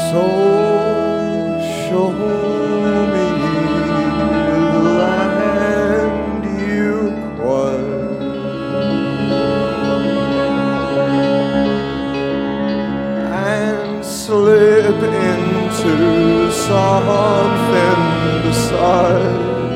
So show me the land you acquired, and slip into something beside.